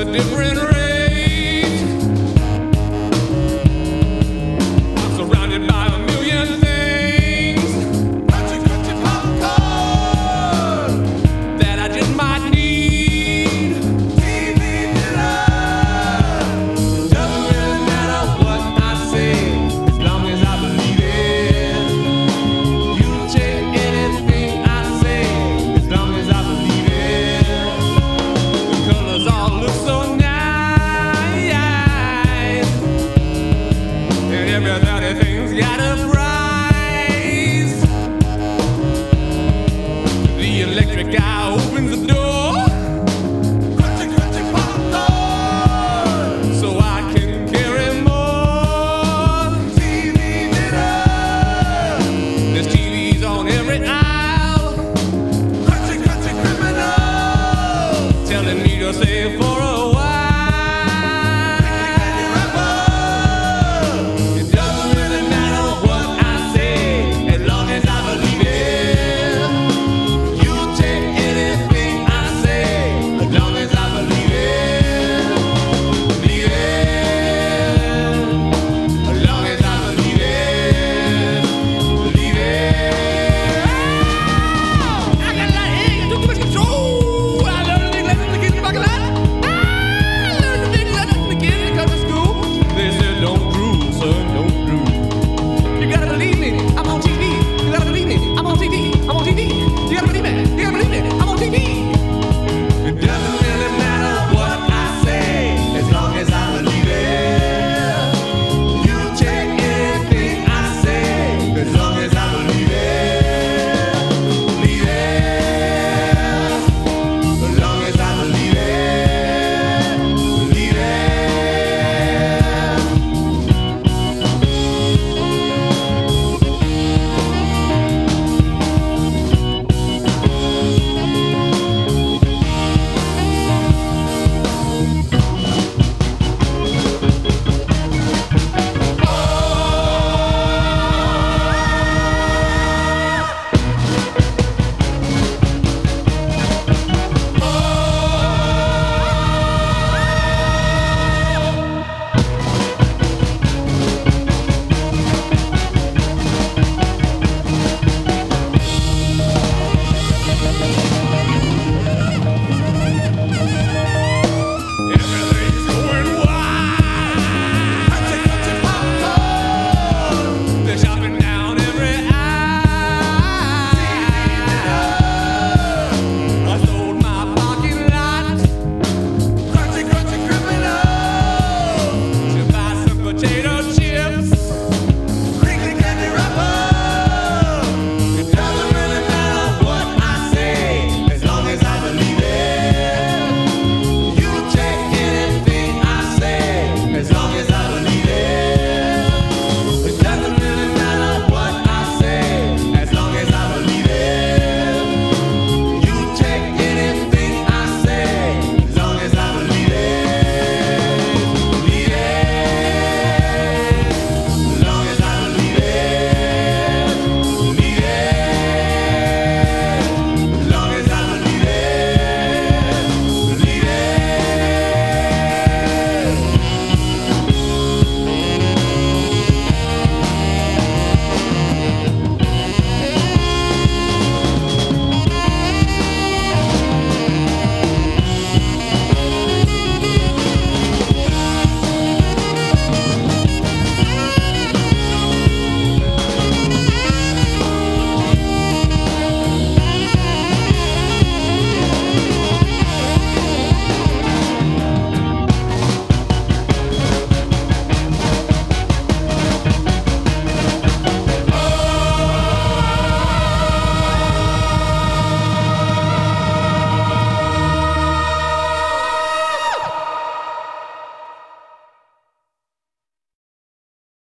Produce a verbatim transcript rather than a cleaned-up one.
different rate. I'm surrounded by a million things. Crunchy, crunchy popcorn that I just might need. T V dinner. Doesn't really matter what I say, as long as I believe it. You take anything I say, as long as I believe it. The colors all look so nice, and everything's got a price. The electric guy opens the door. Crunchy, crunchy popcorn, so I can carry more. T V dinner. There's T Vs on every aisle. Crunchy, crunchy criminal, telling me to save for a